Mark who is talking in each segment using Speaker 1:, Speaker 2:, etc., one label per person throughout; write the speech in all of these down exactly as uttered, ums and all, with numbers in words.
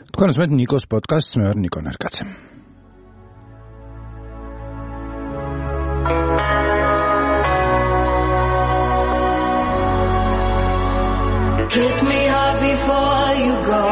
Speaker 1: თქვენ უსმენთ ნიკოს პოდკასტს, მე ვარ ნიკო ნარკაცე.
Speaker 2: Kiss me hard before you go.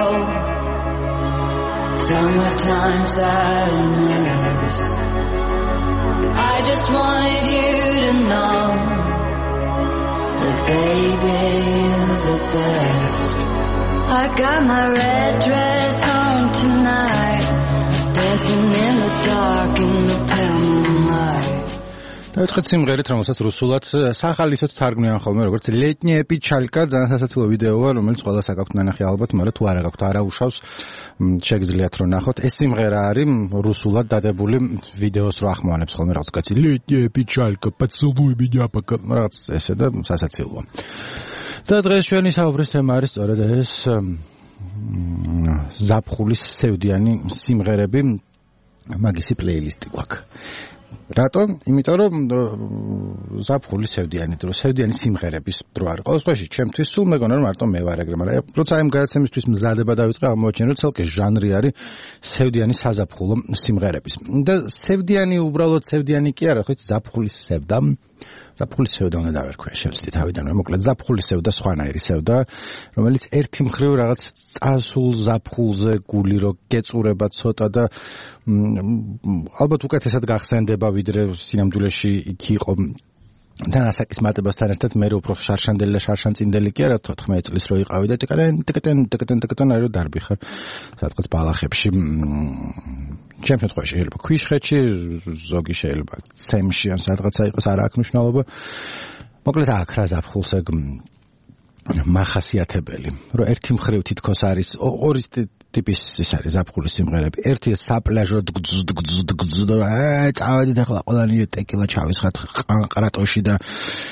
Speaker 2: Summertime sadness. I just wanted you to know that baby you're the best. I got my red dress on tonight, dancing in the dark in the pale moonlight.
Speaker 1: დავიწყეთ სიმღერით, რომელსაც რუსულად სახალისოდ თარგმნიან ხოლმე, როგორც ლეტნიე პიჩალკა, ძალიან სასაცილო ვიდეოა, რომელიც ყველას აქვს ნანახი ალბათ, მაგრამ თუ არა გაქვთ, არა უშავს, შეგიძლიათ რომ ნახოთ. ეს სიმღერა არის რუსულად დადებული ვიდეოს რო ახმოვანებს ხოლმე რაღაც კაცი ლეტნიე პიჩალკა, поцелуй меня пока, რაღაც ესე და სასაცილოა. და დღეს ჩვენი საუბრის თემა არის სწორედ ეს ზაფხულის სევდიანი სიმღერები, მაგისი პლეილისტი გვაქვს. რატომ? იმიტომ რომ ზაფხულის სევდიანი დრო, სევდიანი სიმღერების დრო არის. ყოველ შემთხვევაში ჩემთვის სულ მეგონა რომ მარტო მე ვარ ეგრე, მაგრამ როცა ამ გადაცემისთვის მზადება დავიწყე, აღმოაჩინე რომ ცალკე ჟანრი არის სევდიანი საზაფხულო სიმღერების. და სევდიანი უბრალოდ სევდიანი კი არა, ხო იცი ზაფხულის სევდა. ზაფხულის სევდა უნდა დავერქვია შევცდი თავიდანვე, მოკლედ ზაფხულის სევდა სხვანაირი სევდა, რომელიც ერთი მხრივ რაღაც წასულ ზაფხულზე გული რო გეწურება ცოტა და ალბათ უკეთესად გახსენდება ვიდრე სინამდვილეში იქ იყო და ასაკის მატებასთან ერთად მე უფრო შარშანდელი და შარშანწინდელი კი არა თოთხმეტ წლის რო იყავი და ტიკატენ ტიკატენ ტიკატენ ტიკატენ აი რო დარბიხარ სადღაც ბალახებში ჩემ შემთხვევაში შეიძლება ქვიშხეთში, ზოგი შეიძლება ცემში ან სადღაცა იყოს, არა აქვს მნიშვნელობა. მოკლედ აქ რა ზაფხულს ეგ მახასიათებელი, რომ ერთი მხრივ თითქოს არის ორი ტიპის ის არის ზაფხულის სიმღერები. ერთი საპლაჟო აი წავედით ახლა ყველანი ტეკილა ჩავისხათ ყანყრატოში და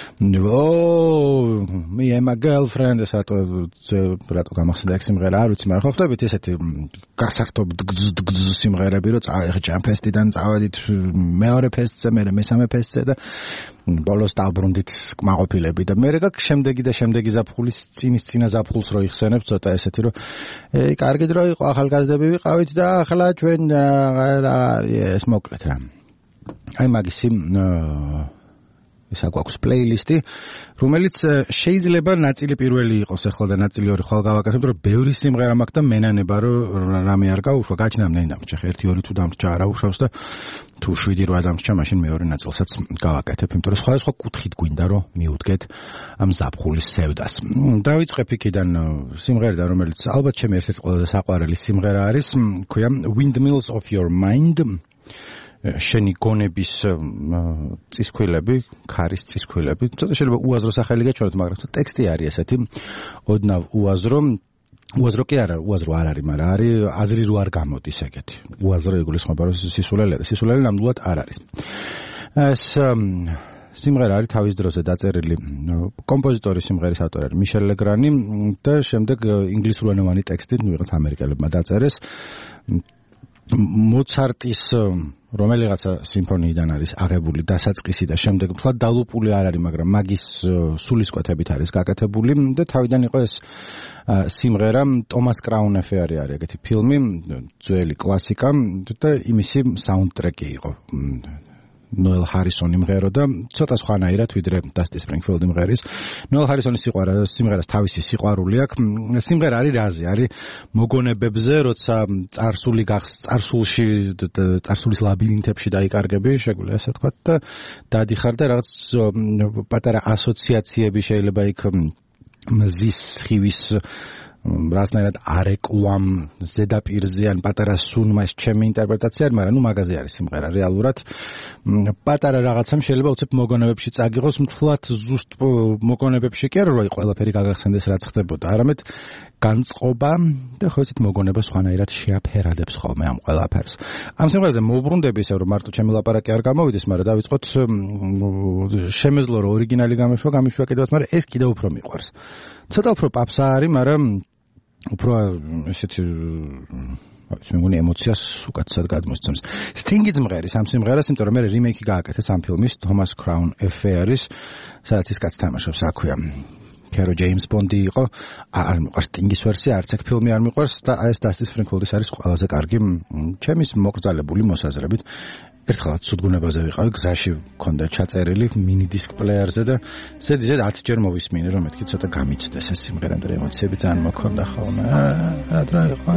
Speaker 1: ო me and my girlfriend ეს რატო გამახსენდა ეს სიმღერა არ ვიცი, მაგრამ ხო ხდებით ესეთი გასართობ სიმღერები, რომ წავედით ჯამფესტიდან წავედით მეორე ფესტზე, მე მესამე ფესტზე და ბოლოს დავბრუნდით კმაყოფილები და მე რა შემდეგი და შემდეგი ზაფხულის წინის წინა ზაფხულს რო იხსენებ ცოტა ესეთი რომ ე კარგი დრო იყო, ახალგაზრდები ვიყავით და ახლა ჩვენ ეს მოკლედ რა. აი მაგისი ისა გვაქვს პლეილისტი, რომელიც შეიძლება ნაწილი პირველი იყოს ახლა და ნაწილი ორი ხვალ გავაკეთებ, რომ ბევრი სიმღერა მაქვს და მენანება რომ რამე არ გავუშვა, გაჩნამდე დამრჩა, ერთი ორი თუ დამრჩა არა უშავს და თუ შვიდი რვა დამრჩა, მაშინ მეორე ნაწილსაც გავაკეთებ, იმიტომ რომ სხვადასხვა კუთხით გვინდა რომ მიუდგეთ ამ ზაფხულის სევდას. დავიწყებ იქიდან სიმღერიდან, რომელიც ალბათ ჩემი ერთ-ერთი ყველაზე საყვარელი სიმღერა არის, ქვია Windmills of Your Mind. შენი გონების წისქვილები, ქარის წისქვილები. ცოტა შეიძლება უაზრო სახელი გაჩვენოთ, მაგრამ ტექსტი არის ესეთი ოდნავ უაზრო. უაზრო კი არა, უაზრო არ არის, მაგრამ არის აზრი რო არ გამოდის ეგეთი. უაზრო იგულისხმება რომ სისულელეა, სისულელე ნამდვილად არ არის. ეს სიმღერა არის თავის დროზე დაწერილი კომპოზიტორი, სიმღერის ავტორი არის მიშელ ლეგრანი და შემდეგ ინგლისურენოვანი ტექსტი ვიღაც ამერიკელებმა დაწერეს. მოცარტის რომელიღაცა სიმფონიიდან არის აღებული დასაწყისი და შემდეგ თქვა დალუპული არ არის, მაგრამ მაგის სულისკვეთებით არის გაკეთებული და თავიდან იყო ეს სიმღერა ტომას კრაუნ ეფერი არის ეგეთი ფილმი, ძველი კლასიკა და იმისი საუნდტრეკი იყო. ნოელ ჰარისონი მღერო და ცოტა სხვანაირად ვიდრე დასტი სპრინგფილდი მღერის. ნოელ ჰარისონის სიყვარული, სიმღერას თავისი სიყვარული აქვს. სიმღერა არის რაზე? არის მოგონებებზე, როცა წარსული გახს, წარსულში, წარსულის ლაბირინთებში დაიკარგები, შეგვიძლია ასე ვთქვათ და დადიხარ და რაღაც პატარა ასოციაციები შეიძლება იქ მზის სხივის რასნაირად არეკლამ ზედაპირზე ან პატარა სუნმას ჩემი ინტერპრეტაცია არის, მაგრამ ნუ მაგაზე არის სიმღერა რეალურად. პატარა რაღაცამ შეიძლება უცებ მოგონებებში წაგიღოს, მთლად ზუსტ მოგონებებში კი არა, რომ ყველაფერი გაგახსენდეს რაც ხდებოდა, არამედ განწყობა და ხო იცით მოგონება სხვანაირად შეაფერადებს ხოლმე ამ ყველაფერს. ამ სიმღერაზე მოვბრუნდები ისე რომ მარტო ჩემი ლაპარაკი არ გამოვიდეს, მაგრამ დავიწყოთ შემეძლო რომ ორიგინალი გამეშვა, გამიშვა კიდევაც, მაგრამ ეს კიდევ უფრო მიყვარს. ცოტა უფრო პაპსა არის, მაგრამ უფრო ესეთი მე მგონი ემოციას უკეთესად გადმოსცემს. სტინგიც მღერის ამ სიმღერას, იმიტომ რომ მე რიმეიკი გააკეთეს ამ ფილმის თომას კრაუნ ეფერის, სადაც ის კაც თამაშობს, აქვია კერო ჯეიმს ბონდი იყო, არ მიყვარს სტინგის ვერსია, არც ეგ ფილმი არ მიყვარს და ეს დასტი სპრინგფილდის არის ყველაზე კარგი ჩემის მოკრძალებული მოსაზრებით. ერთხელაც სუდგუნებაზე ვიყავი, გზაში მქონდა ჩაწერილი მინი დისკ პლეიერზე და ზედიზედ ათი ჯერ მოვისმინე, რომ მეთქი ცოტა გამიცდეს ეს სიმღერა და ემოციები ძალიან მოქონდა ხოლმე. რა რა იყო?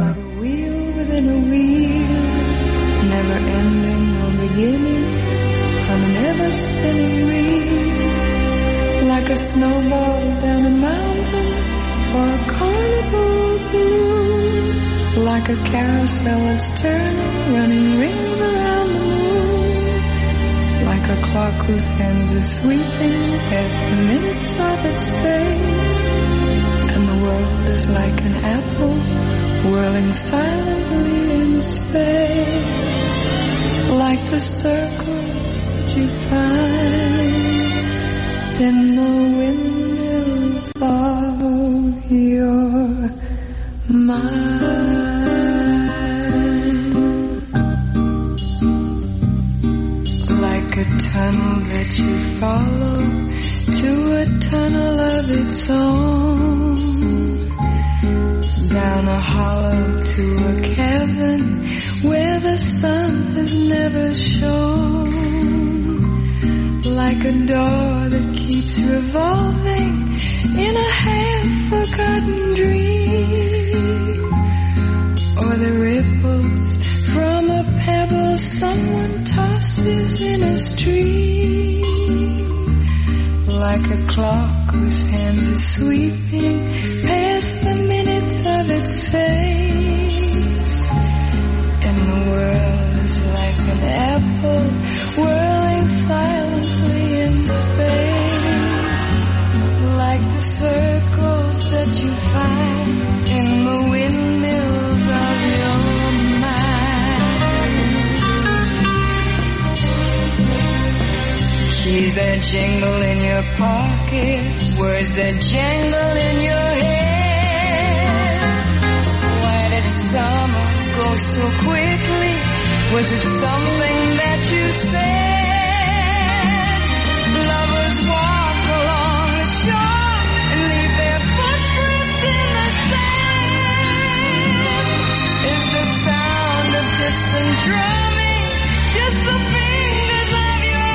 Speaker 3: Never ending or beginning on an ever spinning reel, like a snowball down a mountain or a carnival balloon, like a carousel that's turning, running rings around the moon, like a clock whose hands are sweeping past the minutes of its space, and the world is like an apple whirling silently in space, like the circles that you find in the windmills of your mind, like a tunnel that you follow to a tunnel of its own, down a hollow to a cavern where the sun has never shone, like a door that keeps revolving in a half-forgotten dream, or the ripples from a pebble someone tosses in a stream, like a clock whose hands are sweeping past the minutes of its face, and the world is like an apple whirling silently in space, like the circles that you find in the windmills of your mind. Keys that jingle in your pocket, words that jangle in your head. Why did summer go so quickly? Was it something that you said? Lovers walk along the shore and leave their footprints in the sand. Is the sound of distant drumming just the fingers of your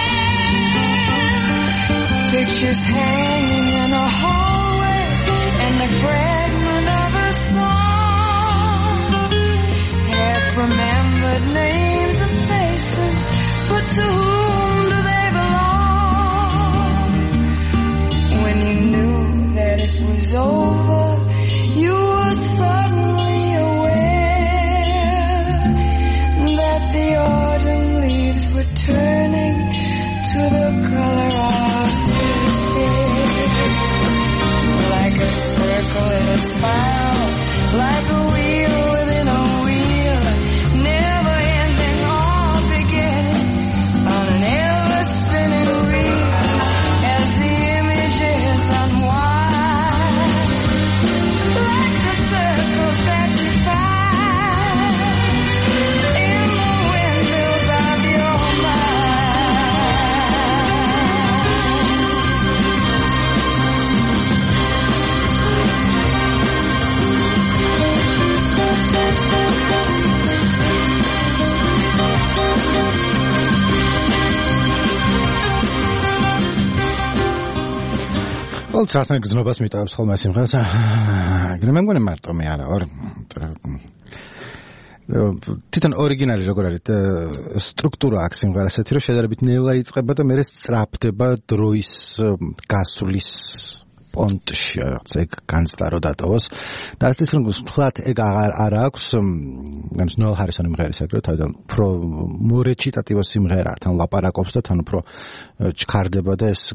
Speaker 3: hand? Pictures hanging in a hallway and a fragment of a song, half-remembered names and faces, but to whom do they belong? When you knew that it was over, you were suddenly aware that the autumn leaves were turning to the color of his hair, like a circle in a spiral, like a wheel within a wheel, never ending or beginning on an ever spinning reel, as the images unwind, like the circles that you find in the windmills of your
Speaker 1: ყოველ წასთან გზნობას მიტოვებს ხოლმე სიმღერას. მე მგონი მარტო მე არა ვარ. თვითონ ორიგინალი როგორ არის სტრუქტურა აქვს სიმღერას ასეთი რომ შედარებით ნელა იწყება და მერე სწრაფდება დროის გასვლის პონტში, რაღაც ეგ განცდა რო დატოვოს. და ასეთის რომ ფლატ ეგ აღარ არ აქვს, განს ნოელ ჰარისონი მღერის ეგრე თავიდან უფრო მორეჩიტატივო სიმღერა, თან ლაპარაკობს და თან უფრო ჩქარდება და ეს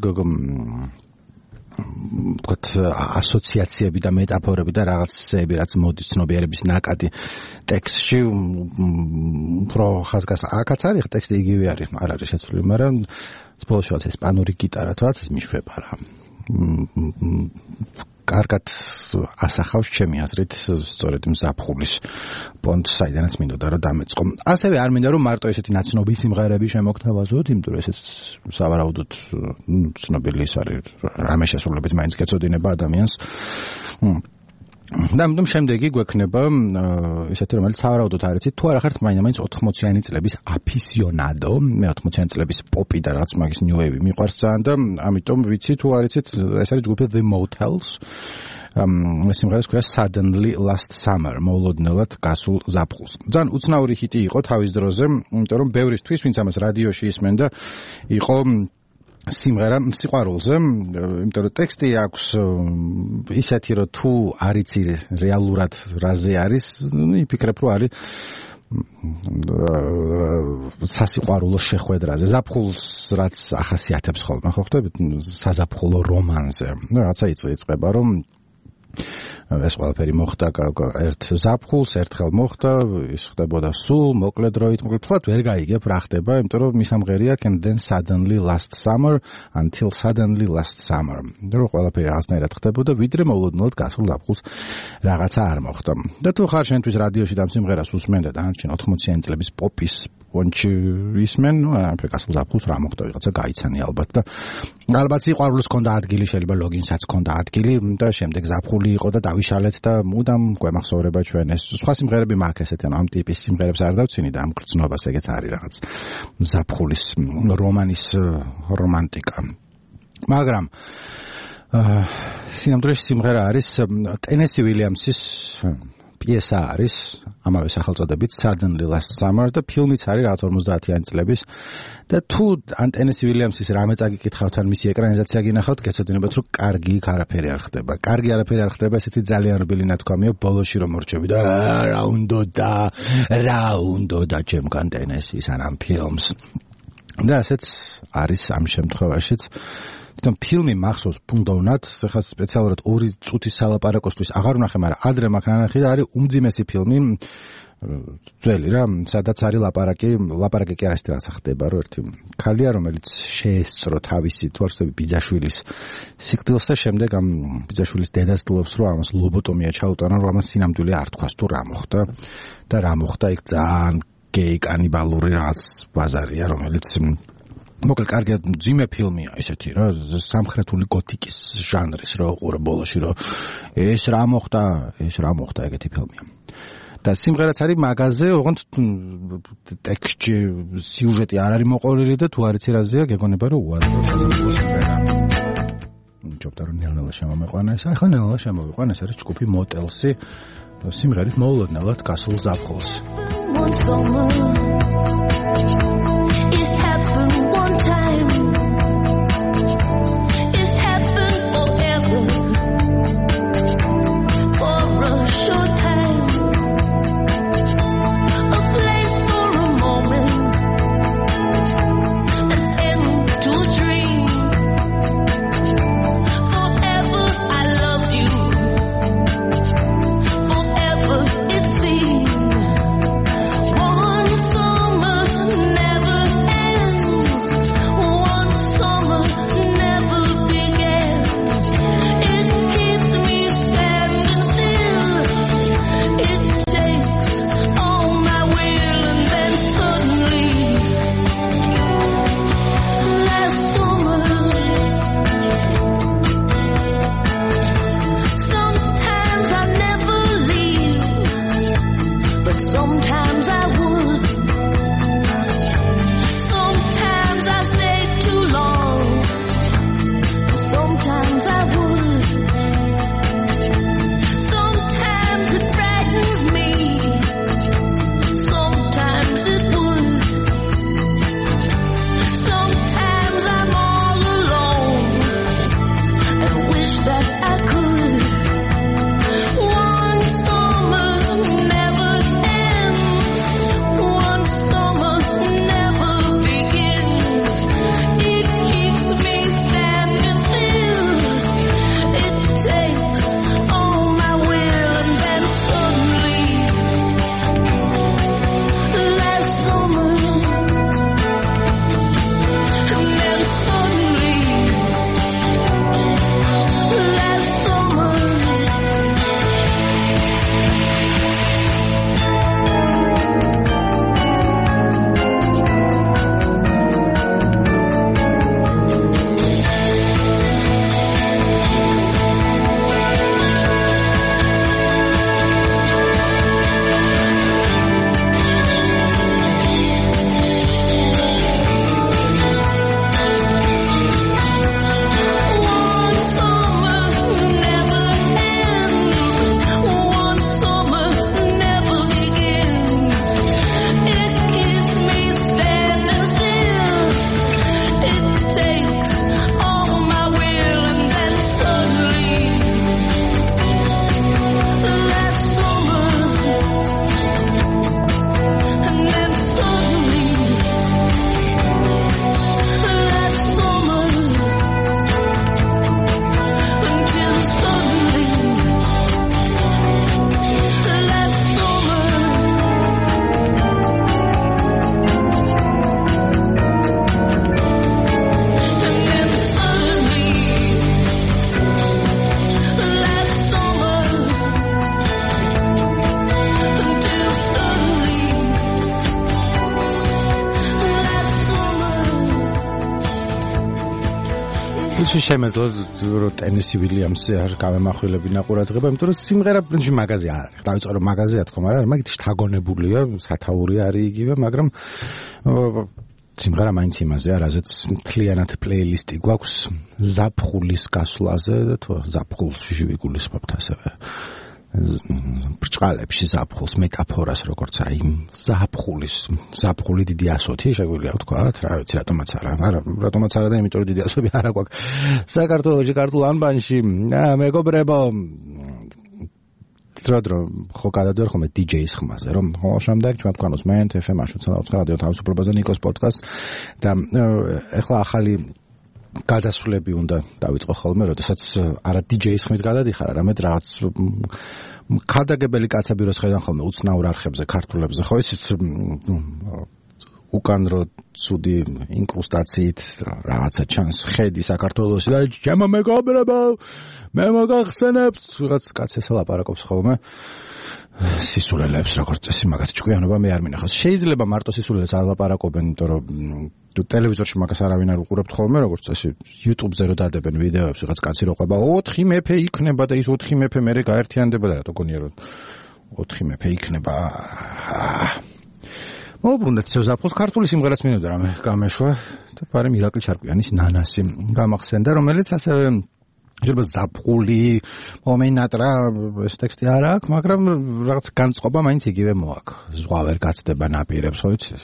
Speaker 1: ვთქვათ ასოციაციები და მეტაფორები და რაღაცები რაც მოდის ცნობიერების ნაკადი ტექსტში უფრო ხაზგას აქაც არის ტექსტი იგივე არის არ არის შეცვლილი მაგრამ ბოლოს ესპანური გიტარა თუ რაც ეს მიშვება რა კარგად ასახავს ჩემი აზრით სწორედ იმ ზაფხულის პონტს, საიდანაც მინდოდა რომ დამეწყო. ასევე არ მინდა რომ მარტო ესეთი ნაცნობი სიმღერები შემოგთავაზოთ, იმიტომ რომ ესეც სავარაუდოდ ცნობილი ის არის, რამე შესრულებით მაინც გეწოდინება ადამიანს. და ამიტომ შემდეგი გვექნება ისეთი რომელიც სავარაუდოდ არ იცით თუ არა ხართ მაინც ოთხმოციანი წლების აფისიონადო, მე ოთხმოციანი წლების პოპი და რაც მაგის new wave მიყვარს ძალიან და ამიტომ ვიცი თუ არ იცით ეს არის ჯგუფი The Motels. ამ სიმღერას ქვია Suddenly Last Summer, მოულოდნელად გასულ ზაფხულს. ძალიან უცნაური ჰიტი იყო თავის დროზე, იმიტომ რომ ბევრისთვის ვინც ამას რადიოში ისმენდა იყო სიმღერა სიყვარულზე, იმიტომ რომ ტექსტი აქვს ისეთი რომ თუ არ იცი რეალურად რაზე არის, იფიქრებ რომ არის სასიყვარულო შეხვედრაზე, ზაფხულს რაც ახასიათებს ხოლმე, ხო ხტებით, საზაფხულო რომანზე. ნუ რაცა იწყება რომ ეს ყველაფერი მოხდა ერთ ზაფხულს, ერთხელ მოხდა, ის ხდებოდა სულ მოკლე დროით, მოკლედ ფლად ვერ გაიგებ რა ხდება, იმიტომ რომ მისამღერია and then suddenly last summer until suddenly last summer. რომ ყველაფერი რაღაცნაირად ხდებოდა, ვიდრე მოულოდნელად გასულ ზაფხულს რაღაცა არ მოხდა. და თუ ხარ შენთვის რადიოში და სიმღერას უსმენ და დანარჩენ ოთხმოციანი წლების პოპის პონჩი ისმენ, ნუ ამ გასულ ზაფხულს რა მოხდა, ვიღაცა გაიცანი ალბათ და ალბათ სიყვარულს ჰქონდა ადგილი, შეიძლება ლოგინსაც ჰქონდა ადგილი და შემდეგ ზაფხული იყო და დავიშალეთ და მუდამ გვემახსოვრება ჩვენ ეს სხვა სიმღერები მაქვს ესეთი, ანუ ამ ტიპის სიმღერებს არ დავცინი და ამ გრძნობას ეგეც არის რაღაც ზაფხულის რომანის რომანტიკა. მაგრამ სინამდვილეში სიმღერა არის ტენესი ვილიამსის პიესა არის ამავე სახელწოდებით Suddenly Last Summer და ფილმიც არის რაღაც ორმოცდაათიანი წლების და თუ ან ტენესი ვილიამსის რამე წაგიკითხავთ ან მისი ეკრანიზაცია გინახავთ, გეცოდინებათ რომ კარგი არაფერი არ ხდება. კარგი არაფერი არ ხდება, ესეთი ძალიან რბილი ნათქვამია ბოლოში რომ მორჩები და რა უნდა და რა უნდა და ჩემგან ტენესის ან ამ ფილმს. და ესეც არის ამ შემთხვევაშიც თვითონ ფილმი მახსოვს ბუნდოვნად, ხა სპეციალურად ორი წუთის სალაპარაკოსთვის აღარ ვნახე, მაგრამ ადრე მაგ ნანახი და არის უმძიმესი ფილმი ძველი რა, სადაც არის ლაპარაკი, ლაპარაკი კი არის რაც ხდება, რომ ერთი ქალია, რომელიც შეესწრო თავისი თვალსები ბიძაშვილის სიკვდილს და შემდეგ ამ ბიძაშვილის დედას ცდილობს რომ ამას ლობოტომია ჩაუტანა, რომ ამას სინამდვილე არ თქვას თუ რა მოხდა და რა მოხდა, იქ ძალიან გეი კანიბალური რაღაც ბაზარია, რომელიც მოკლედ კარგი ძიმე ფილმია ესეთი რა, სამხრეთული გოთიკის ჟანრის რა უყურე ბოლოში რომ ეს რა მოხდა, ეს რა მოხდა ეგეთი ფილმია. და სიმღერაც არის მაგაზე, ოღონდ ტექსტი, სიუჟეტი არ არის მოყოლილი და თუ არ იცი რაზეა, გეგონება რომ უარყოფითი სიმღერა. ჯობდა რომ ნელ-ნელა შემომეყვანა ეს, ახლა ნელ-ნელა შემოვიყვანა, ეს არის ჯგუფი Motels-ი სიმღერით მოულოდნელად გასულ ზაფხულს. One time, it happened forever, for a short time, a place for a moment, an end to a dream. Forever I loved you, forever it seemed. One summer never ის შემეძლო რომ ტენესი ვილიამსი არ გამემახვილებინა ყურადღება, იმიტომ რომ სიმღერა პრინციპში მაგაზე არ არის. დავიწყო რომ მაგაზეა თქო, მაგრამ მაგით შთაგონებულია, სათაური არის იგივე, მაგრამ სიმღერა მაინც იმაზეა, რაზეც მთლიანად პლეილისტი გვაქვს ზაფხულის გასვლაზე და თუ ზაფხულში ვიგულისხმობთ ასევე ბრჭყალებში ზაფხულს მეტაფორას, როგორც აი ზაფხულის ზაფხული დიდი ასოთი შეგვიძლია ვთქვათ, რა ვიცი რატომაც არა, მაგრამ რატომაც არა და იმიტომ რომ დიდი ასოთი არა გვაქვს საქართველოში ქართულ ანბანში. მეგობრებო, დრო-დრო ხო გადადვარ ხოლმე დი-ჯეის ხმაზე, რომ ხოლმე შემდეგ ჩვენ თქვენოს მენ ეფ ემ შვიდ რადიო თავისუფლებაზე ნიკოს პოდკასტს და ეხლა ახალი გადასვლები უნდა დავიწყო ხოლმე, როდესაც არა დი-ჯეის ხმით გადადიხარ, არამედ რაღაც ქადაგებელი კაცები როს ხედან ხოლმე უცნაურ არხებზე, ქართულებზე, ხო იცით უკან რო ცუდი ინკრუსტაციით რაღაცა ჩანს ხედი საქართველოში და ჩემო მეგობრებო მე მოგახსენებთ რაღაც კაცს ესალაპარაკობს ხოლმე სისულელებს როგორც წესი მაგათ ჭკვიანობა მე არ მინახავს. შეიძლება მარტო სისულელებს ალაპარაკობენ, იმიტომ რომ თუ ტელევიზორში მაგას არავინ არ უყურებთ ხოლმე, როგორც წესი YouTube-ზე რო დადებენ ვიდეოებს, რაღაც კაცი რო ყვება ოთხი მეფე იქნება და ის ოთხი მეფე მერე გაერთიანდება და რატო გონია რომ ოთხი მეფე იქნება. მოუბრუნდეთ ზაფხულს, ქართული სიმღერაც მინდოდა რამე გამეშვა და პარემ ირაკლი ჩარკვიანის ნანასი გამახსენდა, რომელიც ასევე შეიძლება ზაფხული მომენატრა ეს ტექსტი არ აქვს, მაგრამ რაღაც განწყობა მაინც იგივე მოაქვს. ზღვა ვერ გაცდება ნაპირებს, ხო იცი?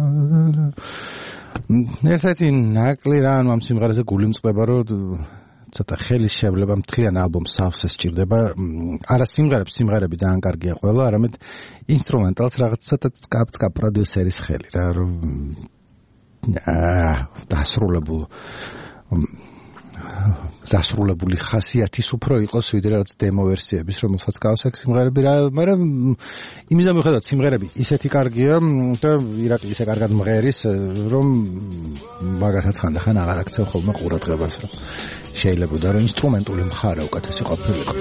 Speaker 1: ერთ-ერთი ნაკლი რა ამ სიმღერაზე გული მწყდება, რომ ცოტა ხელის შევლება მთლიან ალბომს სავსე სჭირდება. არა სიმღერებს, სიმღერები ძალიან კარგია ყველა, არამედ ინსტრუმენტალს რაღაც ცოტა წკაპ-წკა პროდიუსერის ხელი რა, რომ აა დასრულებულ დასრულებული ხასიათის უფრო იყოს ვიდრე რაღაც დემო ვერსიების, რომელსაც გავს აქ სიმღერები რა, მაგრამ იმისგან მიუხედავად სიმღერები ისეთი კარგია და ირაკლი ისე კარგად მღერის, რომ მაგასაც ხანდახან აღარ აქცევ ხოლმე ყურადღებას, რომ შეიძლებოდა რომ ინსტრუმენტული მხარე უკეთესი ყოფილიყო.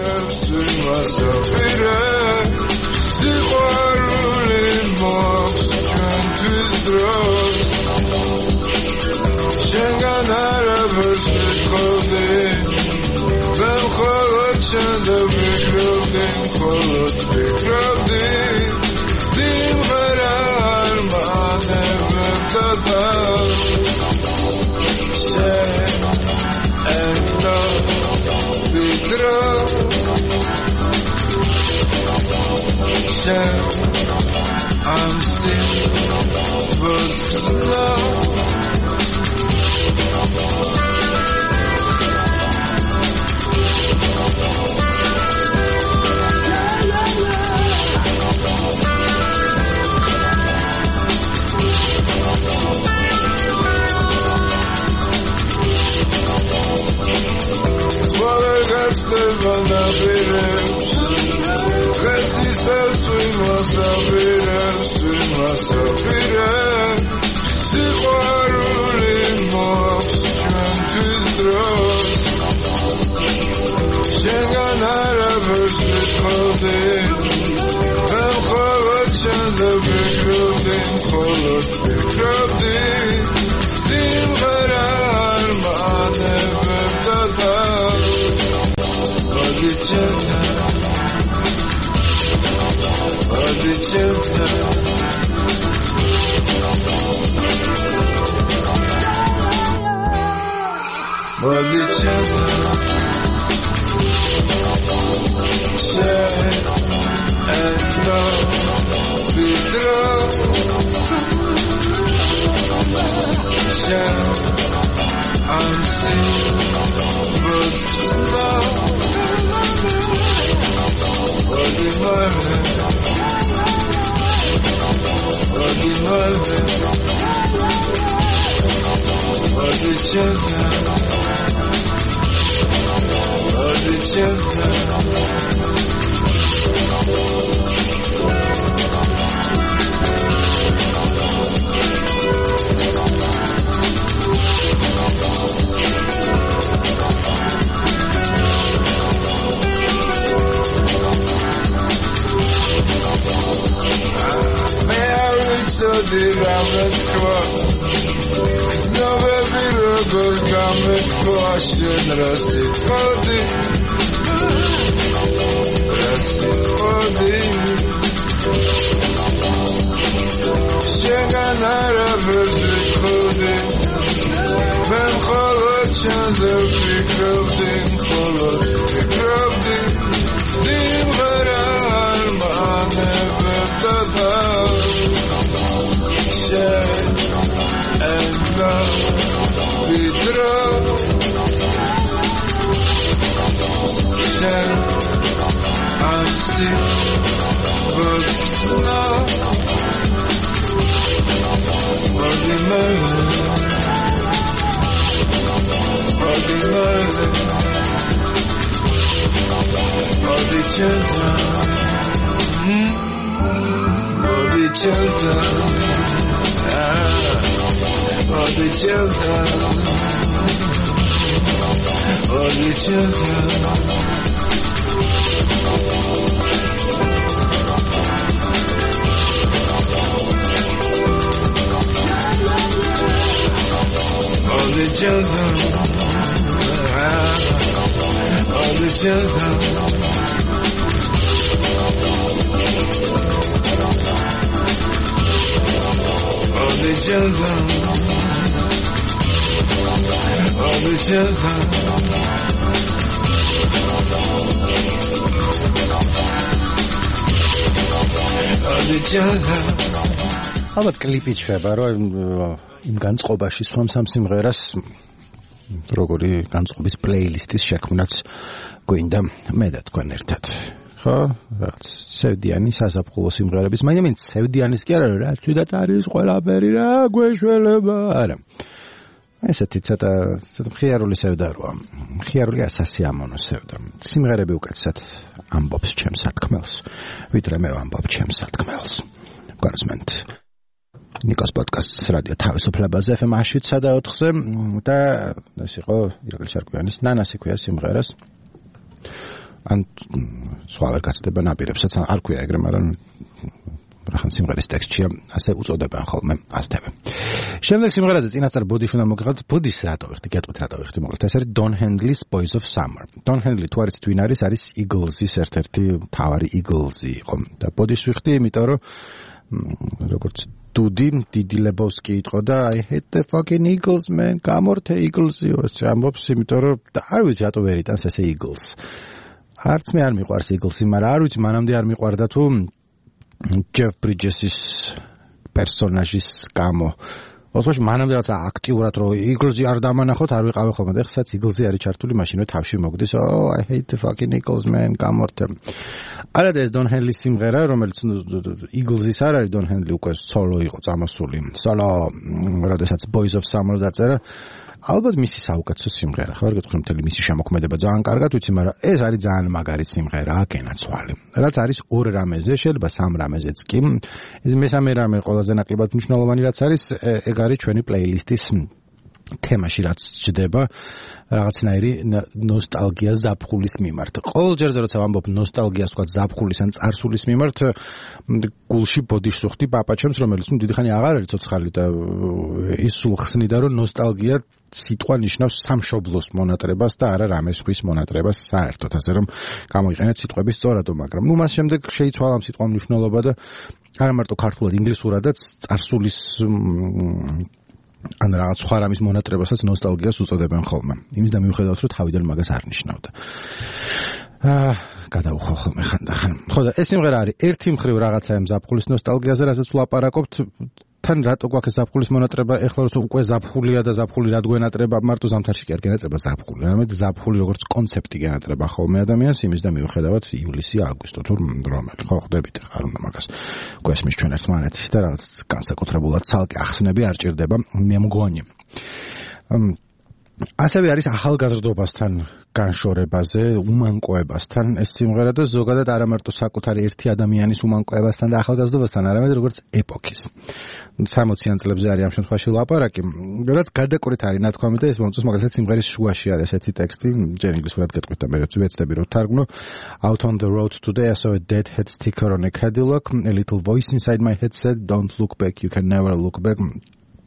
Speaker 1: شنگان عربش میخوردیم بهم خواهد چنده بکردیم خواهد بکردیم سیم غرار مانه بمتدم شه اکتا بیدرم شه همسی بزنم Stefana Pires, Jesús fuimos a Pires, fuimos a Pires, si jugarulimos juntos dos, llegan árabes de joder, en juego chanda bekrodim, jolot bekrodim, sin gerar mane bemtadam. Odicenta, odicenta, odicenta, se eno vidro, se ansi budno. Odimane, odimane, odicenta, odicenta. The rabbit caught. It's never been
Speaker 4: როგორ გამეთქო შენ რა სიტყვადი რა სიტყვადი შენგან არა ვერ სიტყვადი მე მხოლოდ შენზე ვფიქრობდი მხოლოდ ვფიქრობდი სიმღერა არ მანებდა და შენ ენდა ვიდრო შენ ანსი ვოქნა ოდი მალე ოდი მალე ოდი ჩელდა ოდი ჩელდა ოდი ჩელდა ოდი ჩელდა ოდი ჩელდა ოდი ჩელda ოდი ჩელda ოდი ჩელda ოდი ჩელda
Speaker 1: ალბათ კლიპი ჩება რომ იმ განწყობაში სვამს ამ სიმღერას როგორი განწყობის პლეილისტის შექმნაც გვინდა მე და თქვენ ერთად ხო რაც სევდიანი საზაფხულო სიმღერების მაინც სევდიანის კი არა რა თუდად არის ყველაფერი რა გვეშველება არა ესეთი ცოტა ცოტა მხიარული სევდა როა მხიარული ასასიამოვნო სევდა სიმღერები უკეთესად ამბობს ჩემს სათქმელს ვიდრე მე ვამბობ ჩემს სათქმელს გასმენთ ნიკოს პოდკასტს რადიო თავისუფლებაზე ეფ ემ შვიდსა და ოთხზე და ეს იყო ირაკლი ჩარკვიანის ნანასი ქვია სიმღერას ან სხვა ვერ გაცდება ნაპირებსაც არ ქვია ეგრე მაგრამ რახან სიმღერის ტექსტია ასე უწოდებენ ხოლმე ასთევე შემდეგ სიმღერაზე წინასწარ ბოდიში უნდა მოგიხადოთ ბოდის რატო ვიხდი გეტყვით რატო ვიხდი მოგეთ ეს არის Don Henley's Boys of Summer Don Henley თუ არის twin არის არის Eagles-ის ერთ-ერთი თავარი Eagles-ი იყო და ბოდის ვიხდი იმიტომ რომ როგორც დუდი დიდი ლებოვსკი იყო და I hate the fucking Eagles man გამორთე Eagles-ი ეს ამბობს იმიტომ რომ არ ვიცი რატო ვერ იტანს ესე Eagles არც მე არ მიყვარს Eagles-ი მაგრამ არ ვიცი მანამდე არ მიყვარდა თუ Jeff Bridges-ის პერსონაჟის გამო ოსმოში მანამდე რაც აქტიურად რომ Eagles-ი არ დამანახოთ არ ვიყავი ხოლმე და ხსაც Eagles-ი არის ჩართული მაშინ რომ თავში მოგდის oh I hate the fucking Eagles man გამორთე არა და ეს Don Henley სიმღერა რომელიც Eagles-ის არ არის Don Henley უკვე სოლო იყო წამოსული სოლო როდესაც Boys of Summer დაწერა ალბათ მისი საუკეთესო სიმღერა ხო არ გეტყვი მთელი მისი შემოქმედება ძალიან კარგად ვიცი მაგრამ ეს არის ძალიან მაგარი სიმღერა აკენაცვალი რაც არის ორ რამეზე შეიძლება სამ რამეზეც კი ეს მესამე რამე ყველაზე ნაკლებად მნიშვნელოვანი რაც არის ეგ არის ჩვენი პლეილისტის თემაში რაც ჯდება რაღაცნაირი ნოსტალგია ზაფხულის მიმართ. ყოველ ჯერზე როცა ვამბობ ნოსტალგიას თქვა ზაფხულის ან წარსულის მიმართ გულში ბოდიშს ვხდი პაპაჩემს რომელიც ნუ დიდი ხანი აღარ არის ცოცხალი და ის სულ ხსნიდა რომ ნოსტალგია სიტყვა ნიშნავს სამშობლოს მონატრებას და არა რამეს ხვის მონატრებას საერთოდ ასე რომ გამოიყენეთ სიტყვები სწორად მაგრამ ნუ მას შემდეგ შეიცვალა ამ სიტყვა მნიშვნელობა და არა მარტო ქართულად ინგლისურადაც წარსულის ან რაღაც სხვა რამის მონატრებასაც ნოსტალგიას უწოდებენ ხოლმე. იმის და მიუხედავად რომ თავიდან მაგას არ ნიშნავდა. აა გადაუხო ხოლმე ხანდახან. ხო და ეს სიმღერა არის ერთი მხრივ რაღაცა ამ ზაფხულის ნოსტალგიაზე, რასაც ვლაპარაკობთ, თან რატო გვაქვს ზაფხულის მონატრება, ეხლა როცა უკვე ზაფხულია და ზაფხული რად გვენატრება, მარტო ზამთარში კი არ გენატრება ზაფხული. ამეთ ზაფხული როგორც კონცეფტი გენატრება ხოლმე ადამიანს, იმის და მიუხედავად ივლისი, აგვისტო თუ რომელი. ხო, ხვდებით ხარ უნდა მაგას. გვესმის ჩვენ ერთმანეთის და რაღაც განსაკუთრებულად ცალკე ახსნები არ ჭირდება, მე მგონი. ასევე არის ახალგაზრდობასთან განშორებაზე, უმანკოებასთან ეს სიმღერა და ზოგადად არა მარტო საკუთარი ერთი ადამიანის უმანკოებასთან და ახალგაზრდობასთან, არამედ როგორც ეპოქის. სამოციან წლებზე არის ამ შემთხვევაში ლაპარაკი, რაც გადაკვრით არის ნათქვამი და ეს მომწონს მაგალითად სიმღერის შუაში არის ესეთი ტექსტი, ჯერ ინგლისურად გეტყვით და მე ვეცდები რომ თარგმნო. Out on the road today I saw a dead head sticker on a Cadillac, a little voice inside my head said don't look back, you can never look back.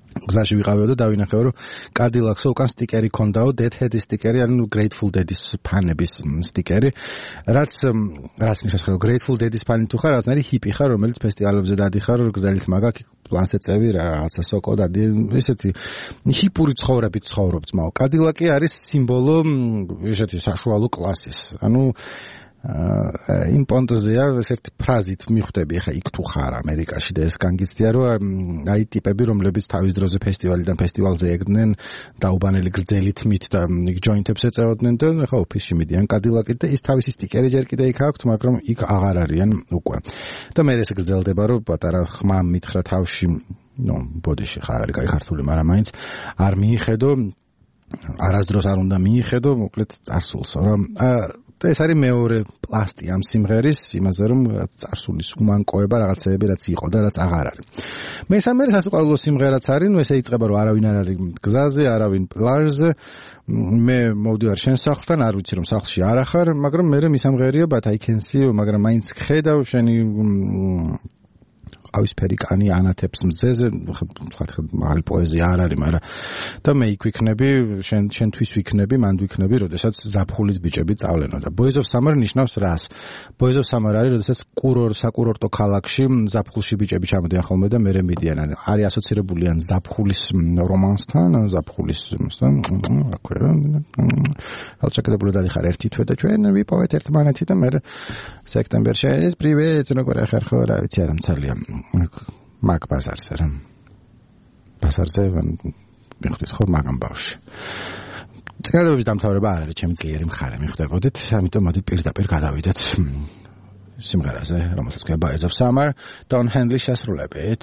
Speaker 1: გზაში ვიყავეო და დავინახეო რომ კადილაკსო უკან სტიკერი ქონდაო Deadhead-ის სტიკერი, ანუ Grateful Dead-ის ფანების სტიკერი, რაც რაც ნიშნავს რომ Grateful Dead-ის ფანი თუ ხარ, რაღაცნაირი ჰიპი ხარ, რომელიც ფესტივალებზე დადიხარ, გზელით მაგაკი პლანზე წევი რაღაცა სოკო და ესეთი ჰიპური ცხოვრებით ცხოვრობ ძმაო. კადილაკი არის სიმბოლო ესეთი საშუალო კლასის. ანუ იმ პონტზეა ესეთი ფრაზით მიხვდები ხა იქ თუ ხარ ამერიკაში და ეს განგიცდია რომ აი ტიპები რომლებიც თავის დროზე ფესტივალიდან ფესტივალზე ეგდნენ დაუბანელი გრძელი თმით და ჯოინტებს ეწეოდნენ და ხა ოფისში მიდიან კადილაკით და ის თავისი სტიკერი ჯერ კიდე იქ აქვს, მაგრამ იქ აღარ არიან უკვე. და მე ეს გრძელდება რომ პატარა ხმა მითხრა თავში, ნუ ბოდიში ხარ არის კაი ქართული, მაგრამ მაინც არ მიიხედო, არასდროს არ უნდა მიიხედო, მოკლედ წარსულსო რომ და ეს არის მეორე პლასტი ამ სიმღერის, იმაზე რომ წარსულის უმანკოება რაღაცეები რაც იყო და რაც აღარ არის. მესამე სასიყვარულო სიმღერაც არის, ნუ ესე იწყება რომ არავინ არ არის გზაზე, არავინ პლაჟზე, მე მოვდივარ შენ სახლთან, არ ვიცი რომ სახლში არ ახარ, მაგრამ მე მისამღერია but I can see you, მაგრამ მაინც ხედავ შენი ყავისფერი კანი ანათებს მზეზე, ხათქ მაგარი პოეზია არ არის, მაგრამ და მე იქ ვიქნები, შენ შენთვის ვიქნები, მანდ ვიქნები, როდესაც ზაფხულის ბიჭები წავლენო და Boys of Summer ნიშნავს რას? Boys of Summer არის, როდესაც კურორტ საკურორტო ქალაქში ზაფხულში ბიჭები ჩამოდიან ხოლმე და მერე მიდიან, არის ასოცირებული ან ზაფხულის რომანსთან, ან ზაფხულის იმასთან, რა ქვია. ალჭაკდებული დადიხარ ერთი თვე და ჩვენ ვიპოვეთ ერთმანეთი და მე სექტემბერში ეს პრივეტ როგორ ახარ ხო, რა ვიცი არა მცალია. მაგ ბაზარზე რა. ბაზარზე მიხვდით ხო მაგამ ბავშვი. წინადადების დამთავრება არ არის ჩემი ძლიერი მხარე, მიხვდებოდით, ამიტომ მოდით პირდაპირ გადავიდეთ სიმღერაზე, რომელსაც ქვია Boys of Summer, Don Henley შესრულებით.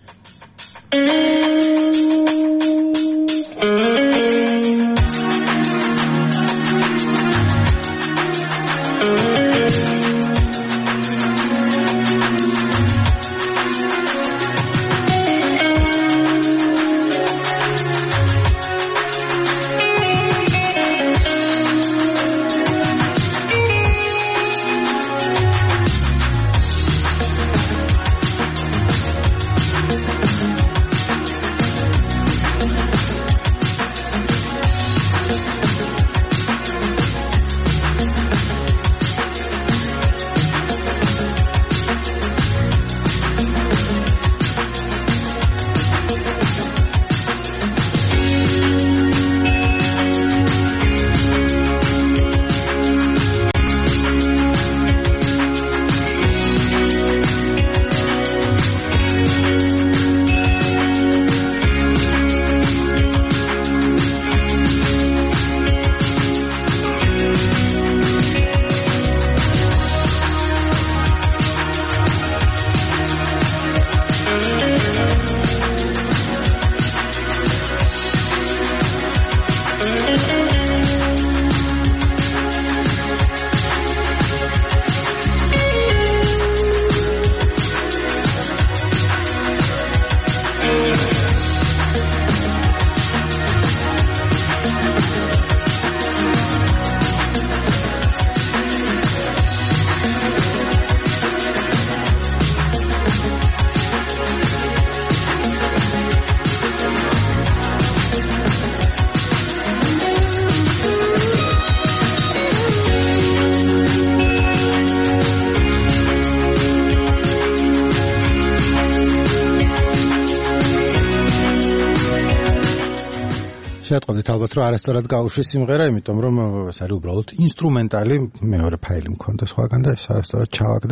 Speaker 1: შეტყობდით ალბათ რომ არასწორად გაუშვეს სიმღერა, იმიტომ რომ ეს არის უბრალოდ ინსტრუმენტალი, მეორე ფაილი მქონდა სხვაგან და ეს არასწორად ჩავაგდე.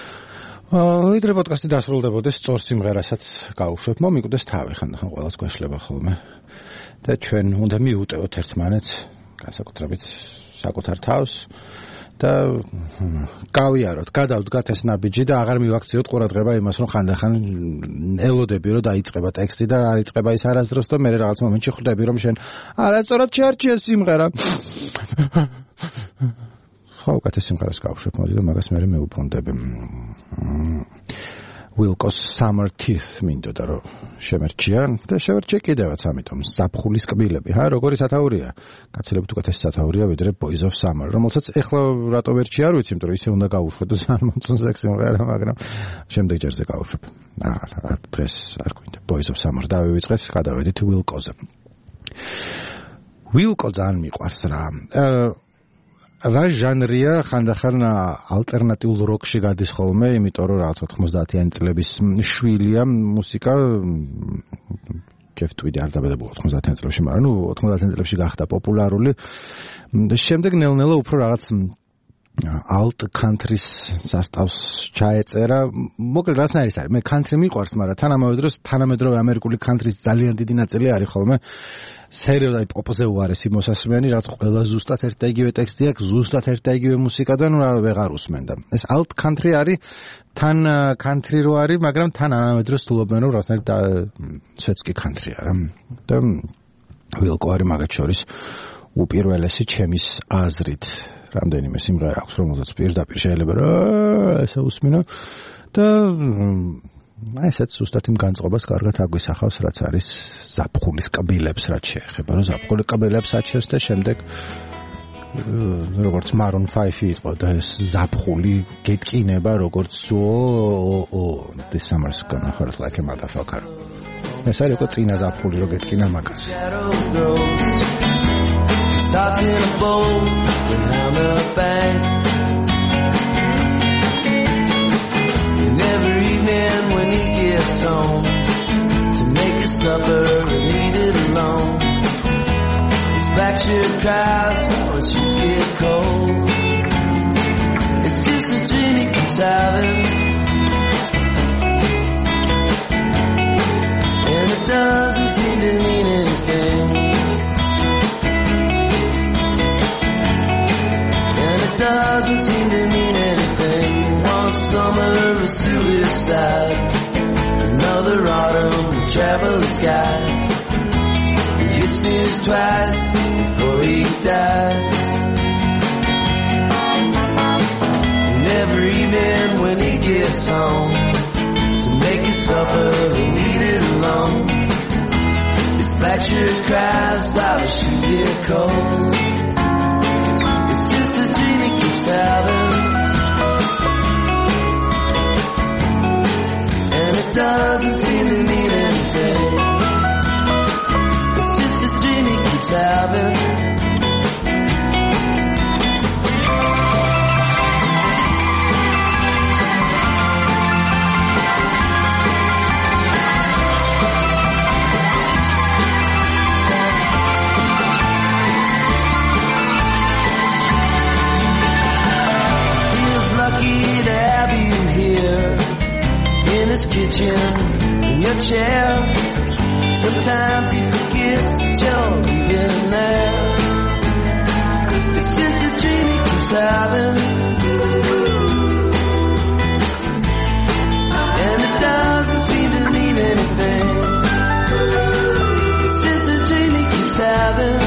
Speaker 1: აა ვიდრე პოდკასტი დასრულდებოდეს სწორ სიმღერასაც გაუშვებ, მომიკვდეს თავი, ხანდახან ყველას გვეშლება ხოლმე. და ჩვენ უნდა მიუტევოთ ერთმანეთს, განსაკუთრებით საკუთარ თავს და გავიაროთ, გადავდგათ ეს ნაბიჯი და აღარ მივაქციოთ ყურადღება იმას, რომ ხანდახან ელოდები რომ დაიწყება ტექსტი და არ იწყება ის არასდროს და მე რაღაც მომენტში ხვდები რომ შენ არასწორად შეარჩიე სიმღერა. ხო, უკეთეს სიმღერას გავუშვებ, მოდი და მაგას მე მეუბრუნდები. Wilco's Summer Teeth მინდოდა რომ შემერჩია და შევერჩე კიდევაც ამიტომ ზაფხულის კბილები ჰა როგორი სათაურია კაცელებით უკეთესი სათაურია ვიდრე Boys of Summer რომელსაც ეხლა რატო ვერჩი არ ვიცი იმიტომ რომ ისე უნდა გავუშვედო ძალიან მომწონს ეგ სიმღერა მაგრამ შემდეგ ჯერზე გავუშვებ არა დღეს არ გვინდა Boys of Summer დავივიწყეთ გადავედით Wilco's-ზე Wilco ძალიან მიყვარს რა რა ჟანრია ხანდახან ალტერნატიულ როკში გადის ხოლმე, იმიტომ რომ რაღაც ოთხმოცდაათიანი წლების შვილია მუსიკა კეფტვიდი არ დაბადებულა ოთხმოცდაათიანი წლებში, მაგრამ ნუ ოთხმოცდაათიანი წლებში გახდა პოპულარული. შემდეგ ნელ-ნელა უფრო რაღაც alt country-s სასტავს ჩაეწერა. მოკლედ რასნაირი არის? მე country მიყვარს, მაგრამ თანამედროვე დროს თანამედროვე ამერიკული country-s ძალიან დიდი ნაწილი არის ხოლმე. სერიოზულად პოპზე უარესი მოსასმენი, რაც ყველა ზუსტად ერთ და იგივე ტექსტი აქვს, ზუსტად ერთ და იგივე მუსიკა და ნუ ვეღარ უსმენდა. ეს alt country არის, თან country რო არის, მაგრამ თან თანამედროვე სტილობენ რომ რაღაცნაირად სვეტსკი country არა. და Wilco არის მაგათ შორის უპირველესი ჩემის აზრით. რამდენიმე სიმღერა აქვს, რომელსაც პირდაპირ შეიძლება რომ ესე უსმინო და აი ესეც ზუსტად იმ განწყობას კარგად აგვისახავს, რაც არის ზაფხულის კბილებს რაც შეეხება, რომ ზაფხულის კბილებს აჩევს და შემდეგ როგორც Maroon five იყო და ეს ზაფხული გეტკინება როგორც ო this summer's gonna hurt like a motherfucker. ეს არის უკვე წინა ზაფხული რო გეტკინა მაგას. Starts in a bowl behind the bank. And every evening when he gets home to make his supper and eat it alone, his black shirt cries while his shoes get cold. It's just a dream he keeps having, and it doesn't seem to mean anything. Doesn't seem to mean anything. One summer of suicide, another autumn to travel the skies. He hits snooze twice before he dies. And every evening when he gets home to make his supper and eat it alone, his black shirt cries while his shoes get cold. It's just a dream he keeps having, and it doesn't seem to mean anything. It's just a dream he keeps having. In his kitchen, in your chair, sometimes he forgets that you're even there. It's just a dream he keeps having, and it doesn't seem to mean anything. It's just a dream he keeps having.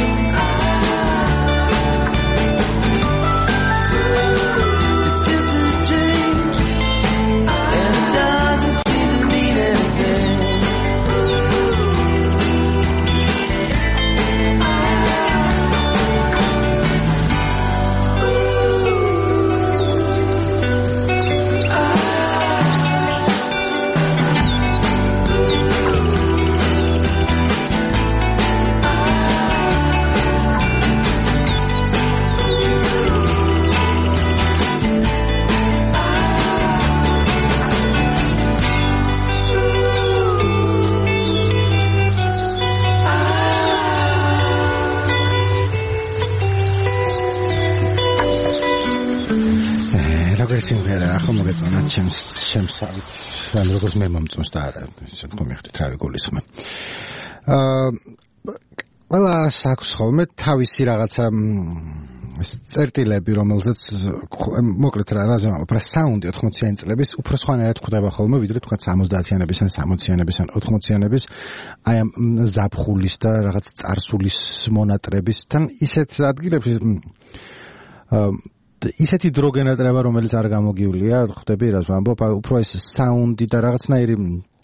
Speaker 1: მოგეწონათ ჩემს შემსავით ან როგორც მე მომწონს და არა ისე თქო მიხდით რა გულისხმე აა ყველას აქვს ხოლმე თავისი რაღაცა ეს წერტილები რომელზეც მოკლედ რა რაზე ვამბობ რა საუნდი ოთხმოციანი წლების უფრო სხვანაირად გვხვდება ხოლმე ვიდრე თქვა სამოცდაათიანების ან სამოციანების ან ოთხმოციანების აი ამ ზაფხულის და რაღაც წარსულის მონატრებისთან ისეთ ადგილებში აა ისეთი დრო გენატრება, რომელიც არ გამოგივლია, ხვდები რა ვამბობ, უფრო ეს საუნდი და რაღაცნაირი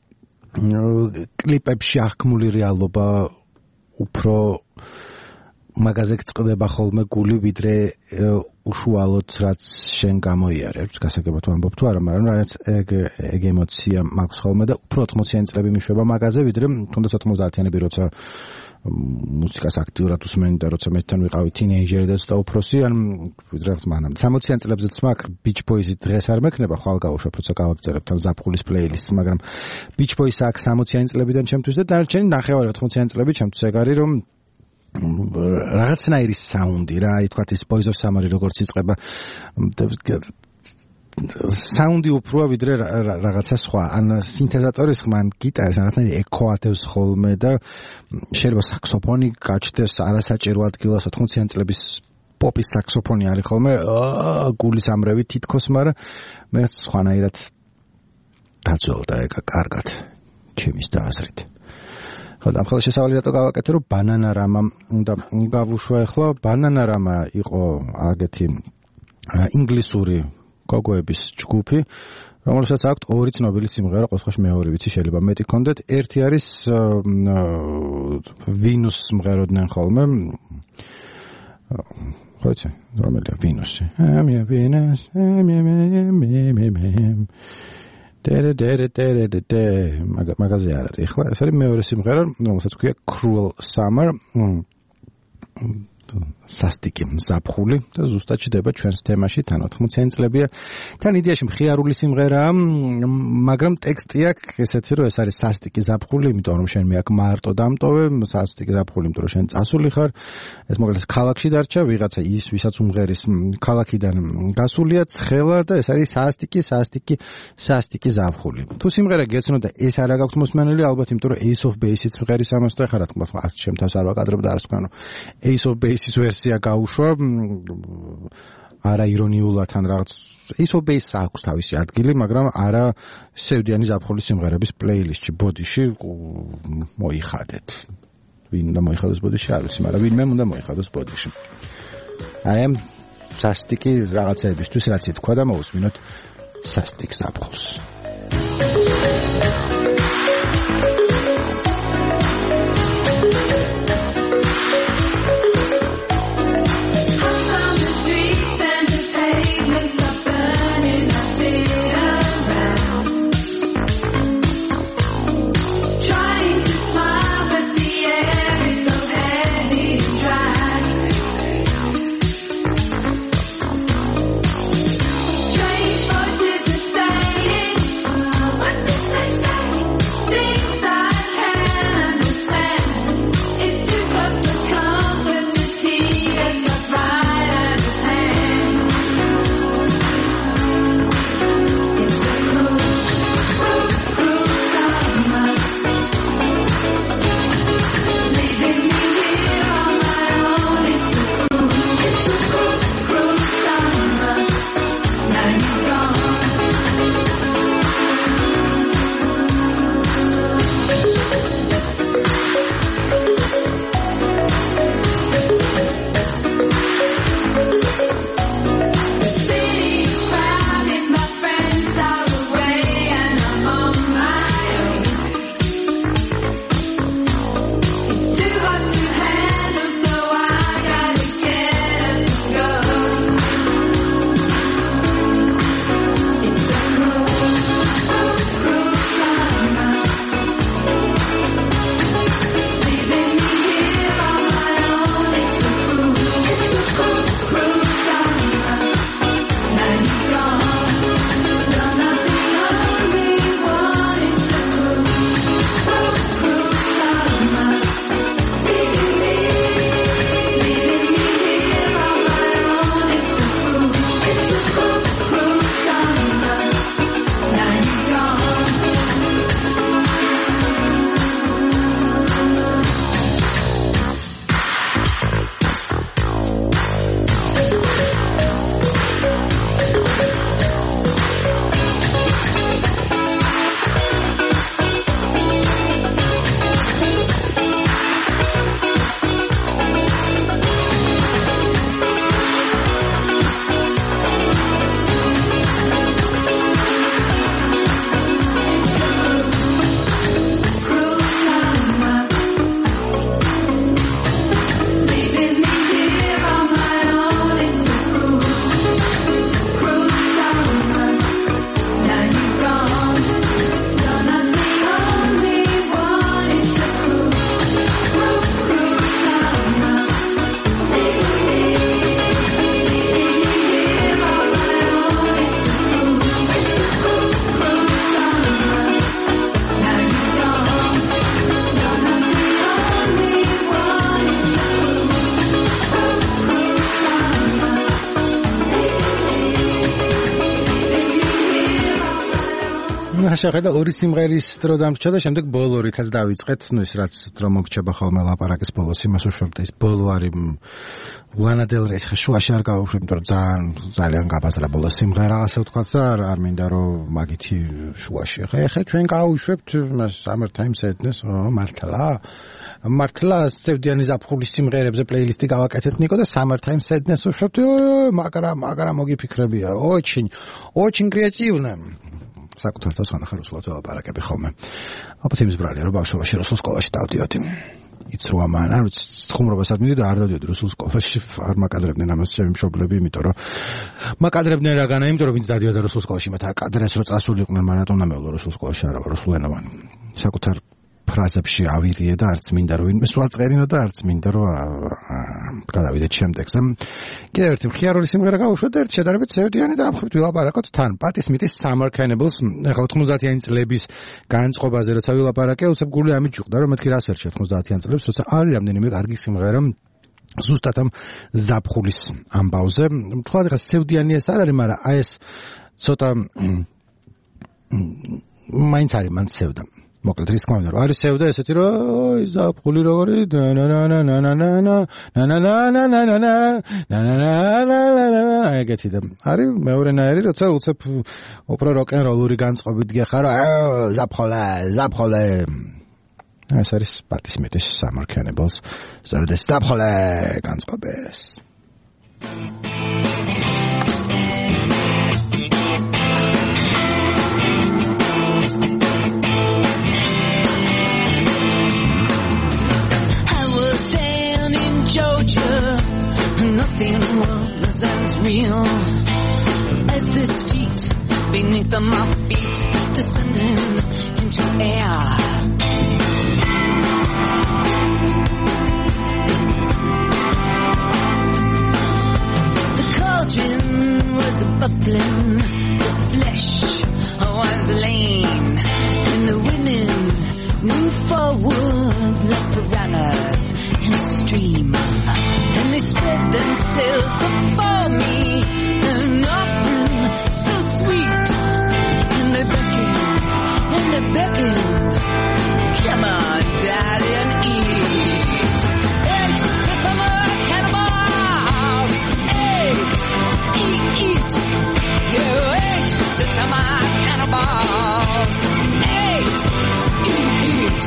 Speaker 1: კლიპებში აღქმული რეალობა უფრო მაგაზე გწყდება ხოლმე გული, ვიდრე უშუალოდ რაც შენ გამოიარებს, გასაგებად ვამბობ თუ არა, მაგრამ რაღაც ეგ ეგ ემოცია მაქვს ხოლმე და უფრო ოთხმოციანი წლები მიშვება მაგაზე, ვიდრე თუნდაც ოთხმოცდაათიანები, როცა მუსიკას აქტიურად უსმენდი და როცა მეთან ვიყავი თინეიჯერი და ცოტა უფროსი, ან ვიდრე რაღაც მანამდე. სამოციან წლებზეც მაქვს Beach Boys-ი დღეს არ მექნება, ხვალ გავუშვებ, როცა გავაგზავნებ თან ზაფხულის პლეილისტს, მაგრამ Beach Boys-ი აქვს სამოციანი წლებიდან ჩემთვის და დანარჩენი ნახევარი ოთხმოციანი წლები ჩემთვის ეგ არის, რომ რაღაცნაირი საუნდი რა, აი თქვათ ის Boys of Summer-ი როგორც იწყება საუნდი უფროა ვიდრე რაღაცა სხვა, ან სინთეზატორის ხმა, ან გიტარის რაღაცნაირი ეკო ატევს ხოლმე და შეიძლება საქსოფონი გაჩნდეს არასაჭირო ადგილას, ოთხმოციანი წლების პოპის საქსოფონი არის ხოლმე, გულის ამრევი თითქოს, მაგრამ მე სხვანაირად დაძველდა ეგ კარგად ჩემის დააზრით. ხო, და ახლა შესავალი რატო გავაკეთე, რომ ბანანარამა უნდა გავუშვა ახლა, ბანანარამა იყო აგეთი ინგლისური გოგოების ჯგუფი, რომელსაც აქვთ ორი ცნობილი სიმღერა, ყოველთვის მეორე ვიცი, შეიძლება მეტი კონდეთ. ერთი არის ვინუს სიმღეროდნენ ხოლმე. ხო იცი, რომელია ვინუსი? ამია ვინუს, ამია მე მე მე. ტერე ტერე ტერე ტერე მაგაზე არ არის. ახლა ეს არის მეორე სიმღერა, რომელსაც ქვია Cruel Summer. სასტიკი ზაფხული და ზუსტად ჩდება ჩვენს თემაში, თან ოთხმოციანი წლებია. თან იდეაში მხიარული სიმღერაა, მაგრამ ტექსტი აქვს ესეთი, რომ ეს არის სასტიკი ზაფხული, იმიტომ რომ შენ მე აქ მარტო დამტოვე, სასტიკი ზაფხული, იმიტომ რომ შენ წასული ხარ. ეს მოკლედ ქალაქში დარჩა, ვიღაცა ის, ვისაც უმღერის ქალაქიდან გასულია ცხელა და ეს არის სასტიკი, სასტიკი, სასტიკი ზაფხული. თუ სიმღერა გეცნო და ეს არა გაქვთ მოსმენელი, ალბათ იმიტომ რომ Ace of Base-იც მღერის ამას და ხარ, რა თქმა უნდა, ჩემთავს არ ვაკადრებ და არ ვსკანო. Ace of Base ის ვერსია გაუშვა არა ირონიულად ან რაღაც Ace of Base აქვს თავისი ადგილი, მაგრამ არა სევდიანი ზაფხულის სიმღერების პლეილისტში, ბოდიში მოიხადეთ. ვინ უნდა მოიხადოს ბოდიში, არ ვიცი, მაგრამ ვინმე უნდა მოიხადოს ბოდიში. აი ამ სასტიკი რაღაცებისთვის რაც ითქვა და მოусმინოთ სასტიკ ზაფხულს.
Speaker 2: Strange voices that say
Speaker 1: შეხედა ორი სიმღერის დრო დამრჩა და შემდეგ ბოლო რითაც დავიწყეთ, ну ის რაც დრო მოგჩება ხოლმე ლაპარაკის ბოლოს იმას უშვებთ ის ბოლო არის ლანა დელ რეის შუაში არ გავუშვებ, იმიტომ რომ ძალიან ძალიან გაბაზრდა ბოლო სიმღერა ასე ვთქვათ და არ მინდა რომ მაგითი შუაში. ხე ხე ჩვენ გავუშვებთ Summer Time Sadness, მართლა მართლა სევდიანი ზაფხულის სიმღერებზე პლეილისტი გავაკეთეთ ნიკო და Summer Time Sadness უშვებთ, მაგრამ მაგრამ მოგიფიქრებია, очень очень креативно. საკუთარ თავს ხანახარ რუსულად ველაპარაკები ხოლმე. აბათ იმის ბრალია რომ ბავშვობაში რუსულ სკოლაში დავდიოდი. იცრუა მან, ანუ ხუმრობასაც მივიდი და არ დავდიოდი რუსულ სკოლაში, არ მაკადრებდნენ ამას ჩემი მშობლები, იმიტომ რომ მაკადრებდნენ რაგანა, იმიტომ რომ ვინც დადიოდა რუსულ სკოლაში, მათ აკადრეს რომ წასულიყვნენ, მაგრამ უნდა მეულო რუსულ სკოლაში არა ვარ რუსულენოვანი. საკუთარ ფრაზებში ავირიე და არც მინდა რომ ვინმე სულ წერინო და არც მინდა რომ გადავიდეთ შემდეგზე. კიდევ ერთი მხიარული სიმღერა გავუშვათ და ერთ შედარებით სევდიანი და ამხრივ ვილაპარაკოთ თან. პატის მიტის Summer Cannibals, ახლა ოთხმოცდაათიანი წლების განწყობაზე როცა ვილაპარაკე, უცებ გული ამით ჯუყდა რომ მეთქი რას ვერჩი ოთხმოცდაათიან წლებს, როცა არის რამდენიმე კარგი სიმღერა ზუსტად ამ ზაფხულის ამბავზე. თქვა ახლა სევდიანი ეს არ არის, მაგრამ აი ეს ცოტა მაინც არის მან სევდა. მოკლედ რის თქმა უნდა რომ არის სევდა ესეთი რომ ой ზაფხული როგორი ეგეთი და არის მეორენაირი როცა უცებ უფრო როკ-ენ-როლური განწყობით გეხარ ზაფხולה ზაფხოლა ეს არის პატის მეტის Summer Cannibals ზარდა ზაფხოლა განწყობეს
Speaker 3: Nothing was as real as this street beneath my feet, descending into air. The cauldron was bubbling, the flesh was lean, and the women moved forward like piranhas in a stream. And they spread themselves before me, an offering so sweet. And they beckoned, and they beckoned. Come on, darling, eat. Eat the summer cannibals. Eat, eat, eat. You ate the summer cannibals. Eat, eat, eat.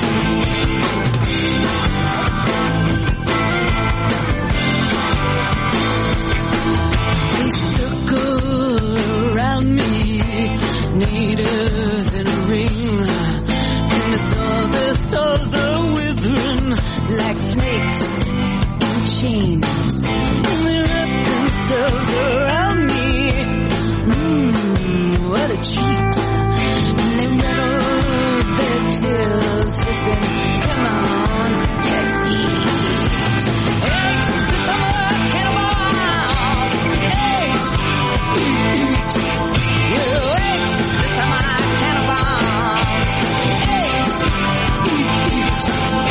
Speaker 3: Needles in a ring, and I saw their souls are withering like snakes in chains, and they wrap themselves around me. Mmm, what a treat! And they rattle their tails, hissing, "Come on, let's eat!" Eat the summer cannibals. Eat, eat, eat. You ate the summer cannibals. Eat, eat, eat.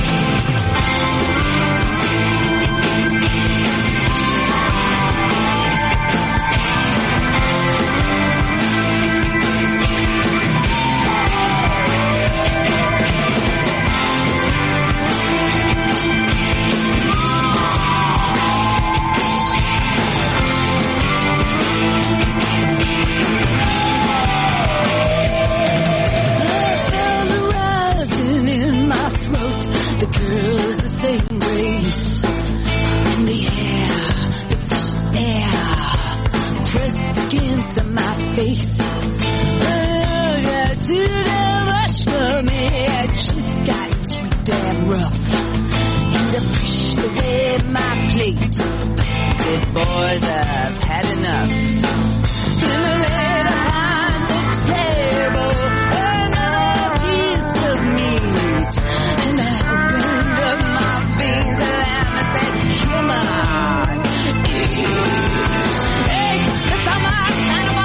Speaker 3: Face. Oh, yeah, too damn much for me. I just got too damn rough. And I pushed away my plate. Said, boys, I've had enough. And I laid upon the table another piece of meat. And I opened up my veins and I said, come on, eat. Eat the summer cannibal.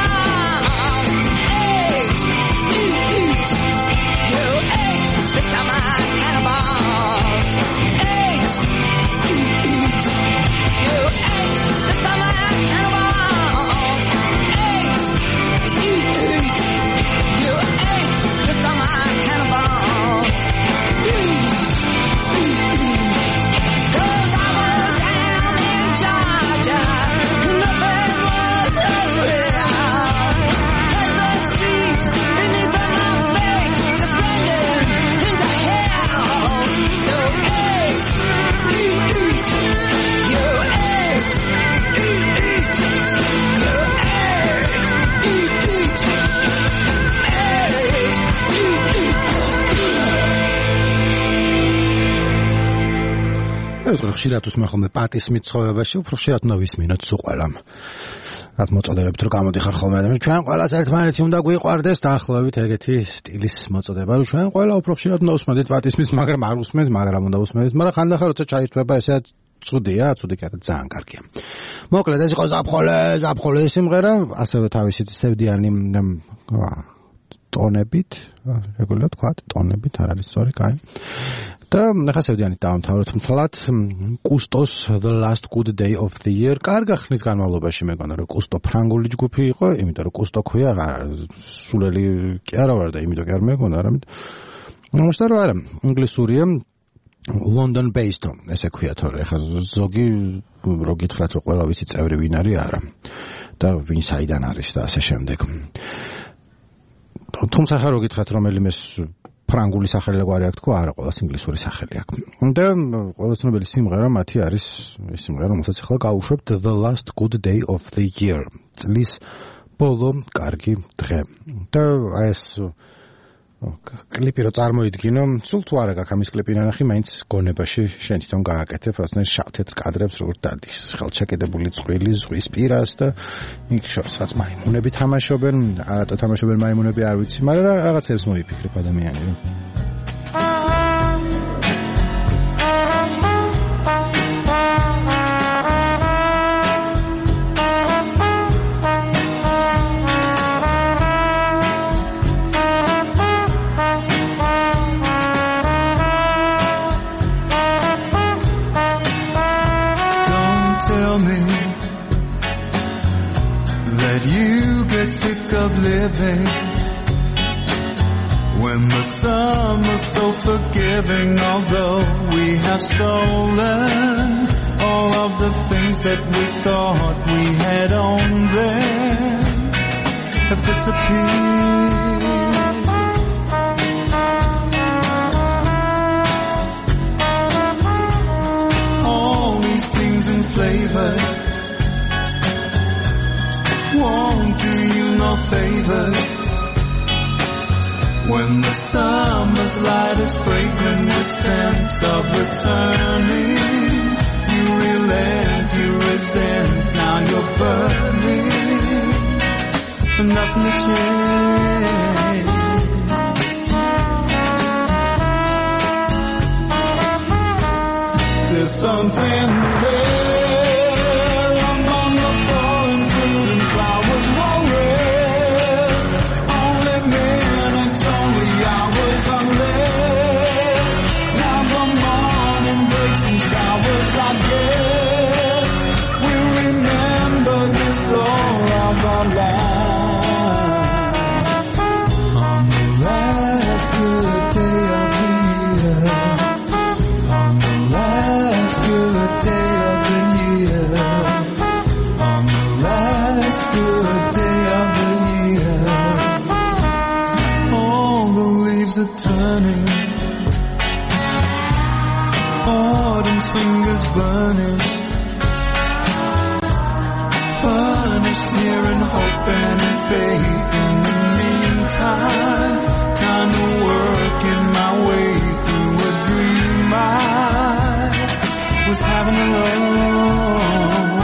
Speaker 3: Cannibals.
Speaker 1: ეს ხშირად უსმენ ხოლმე პატისმით ცხოვრებაში, უფრო ხშირად უნდა ვისმინოთ სულ ყველამ. რაც მოწოდებებთ რომ გამოდიხარ ხოლმე ადამიანს, ჩვენ ყველას ერთმანეთი უნდა გვიყვარდეს, დაახლოებით ეგეთი სტილის მოწოდება, რომ ჩვენ ყველა უფრო ხშირად უნდა უსმენთ პატისმის, მაგრამ არ უსმენთ, მაგრამ უნდა უსმენთ, მაგრამ ხანდახან როცა ჩაირთვება ესე წუდია, წუდი კი არა, ძალიან კარგია. მოკლედ ეს იყო ზაფხოლე, ზაფხოლე სიმღერა, ასევე თავისით სევდიანი ტონებით, რეგულარულად თქვა, ტონებით არ არის სწორი, კაი. და ახლა სევდიანი დაამთავროთ მთლად კუსტოს The Last Good Day of the Year. კარგა ხნის განმავლობაში მეგონა რომ კუსტო ფრანგული ჯგუფი იყო, იმიტომ რომ კუსტო ქვია, სულელი კი არა ვარ და იმიტომ კი არ მეგონა, არამედ მომშტა რომ არა, ინგლისურია London based, ესე ქვია თორე ახლა ზოგი რო გითხრათ რომ ყველა ვიცი წევრი ვინ არის, არა. და ვინ საიდან არის და ასე შემდეგ. თუმცა ხა რო გითხრათ რომელიმე ფრანგული სახელი გვარი აქვს, არა, ყველას ინგლისური სახელი აქვს. და ყველა ცნობილი სიმღერა მათი არის ეს სიმღერა, რომელსაც ახლა გავუშვებთ The Last Good Day of the Year. წლის ბოლო კარგი დღე. და ეს კლიპი რო წარმოიდგინო, სულ თუ არა გაქვს ამის კლიპი ნანახი, მაინც გონებაში შენ თვითონ გააკეთებ, რადგან შავ-თეთრ კადრებს როგორ დადის, ხელჩაკიდებული წყვილი ზღვის პირას და იქ შორსაც მაიმუნები თამაშობენ, არათო თამაშობენ მაიმუნები არ ვიცი, მაგრამ რაღაცებს მოიფიქრებ ადამიანები.
Speaker 5: Of living when the summer's so forgiving, although we have stolen all of the things that we thought we had owned, then have disappeared. All these things in flavor won't do you no favors when the summer's light is fragrant with sense of returning. You relent, you resent, now you're burning, and nothing to change. There's something there. Are turning, autumn's fingers burnished, furnished here in hope and in faith. In the meantime, kind of working my way through a dream I was having alone,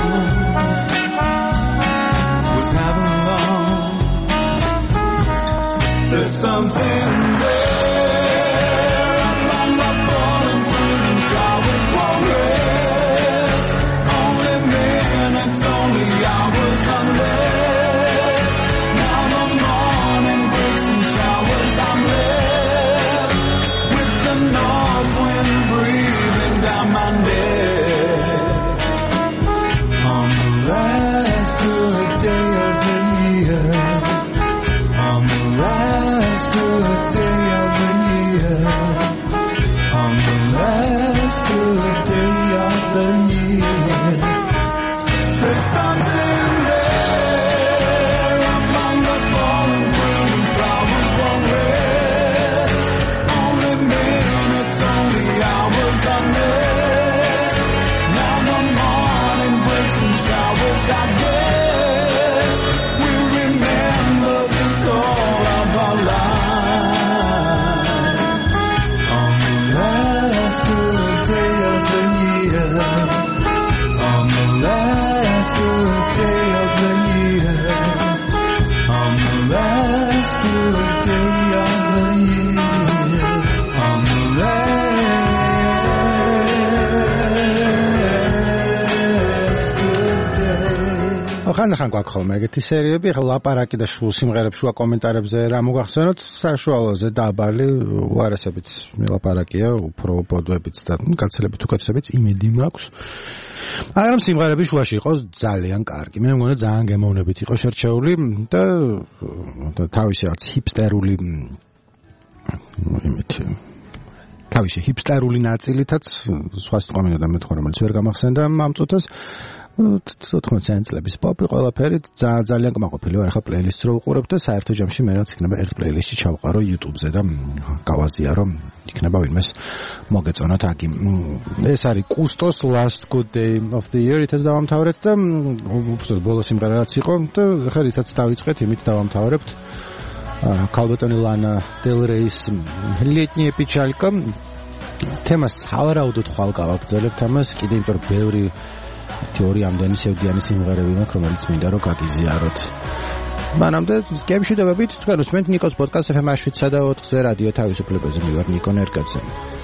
Speaker 5: was having alone. There's something there. Unless now the morning breaks and shines.
Speaker 1: ხანდახან გვაქვს ხოლმე ეგეთი სერიები, ხა ლაპარაკი და შულ სიმღერებს შუა კომენტარებზე რა მოგახსენოთ, საშუალოზე დაბალი უარესებიც ლაპარაკია, უფრო პოდვებიც და გაცილებით უკეთესებიც იმედი მაქვს. მაგრამ სიმღერები შუაში იყოს ძალიან კარგი. მე მგონია ძალიან გემოვნებით იყო შერჩეული და თავისი რაც ჰიპსტერული იმითი თავისი ჰიპსტერული ნაწილითაც სხვა სიტყვა მინდა და მეთქვა რომელიც ვერ გამახსენდა ამ წუთას ოთხმოციანი წლების პოპი ყველაფერი ძალიან კმაყოფილი ვარ ახლა პლეილისტს რო ვუყურებ და საერთო ჯამში მე რაც იქნება ერთ პლეილისტში ჩავყარო YouTube-ზე და გავაზიარო იქნება ვინმეს მოგეწონათ აგი ეს არის კუსტოს Last Good Day of the Year ითაც დავამთავრეთ და უბრალოდ ბოლო სიმღერა რაც იყო და ხა რითაც დავიწყეთ იმით დავამთავრებთ Calvin Lana Del Rey's Летняя печалька თემა სავარაუდოდ ხვალ გავაგრძელებთ ამას კიდე იმიტომ რომ ბევრი თეორია ამდენი სევდიანი სიმღერები მაქვს რომელიც მინდა რომ გაგიზიაროთ მანამდე გემშვიდობებით თქვენ უსმენთ ნიკოს პოდკასტ ეფ ემ შვიდსა და ოთხზე რადიო თავისუფლებაზე მე ვარ ნიკო ნერკაძე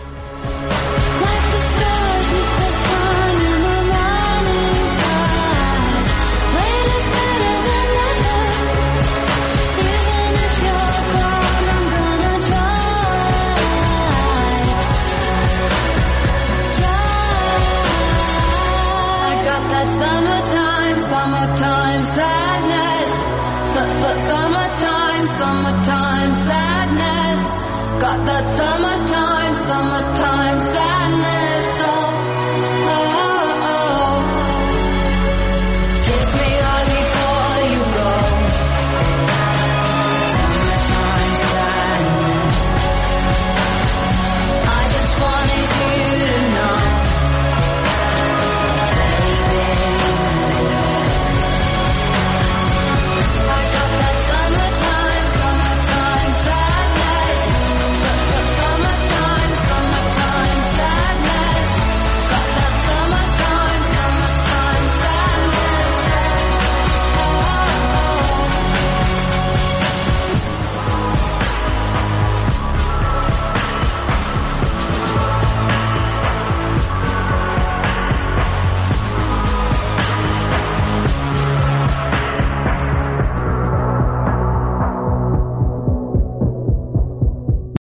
Speaker 2: Summertime, summertime sadness. Got that summertime, summertime sadness.